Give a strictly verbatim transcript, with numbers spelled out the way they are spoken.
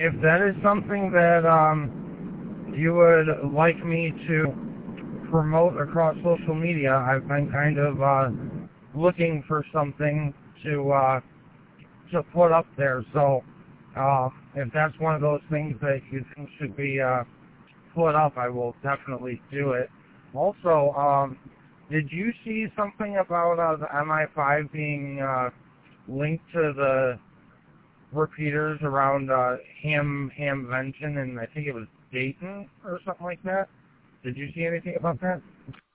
if that is something that um, you would like me to promote across social media, I've been kind of uh, looking for something to uh, to put up there. So uh, if that's one of those things that you think should be uh, put up, I will definitely do it. Also, um, did you see something about uh, the M I five being uh, linked to the repeaters around uh, Ham Hamvention, and I think it was Dayton or something like that? Did you see anything about that?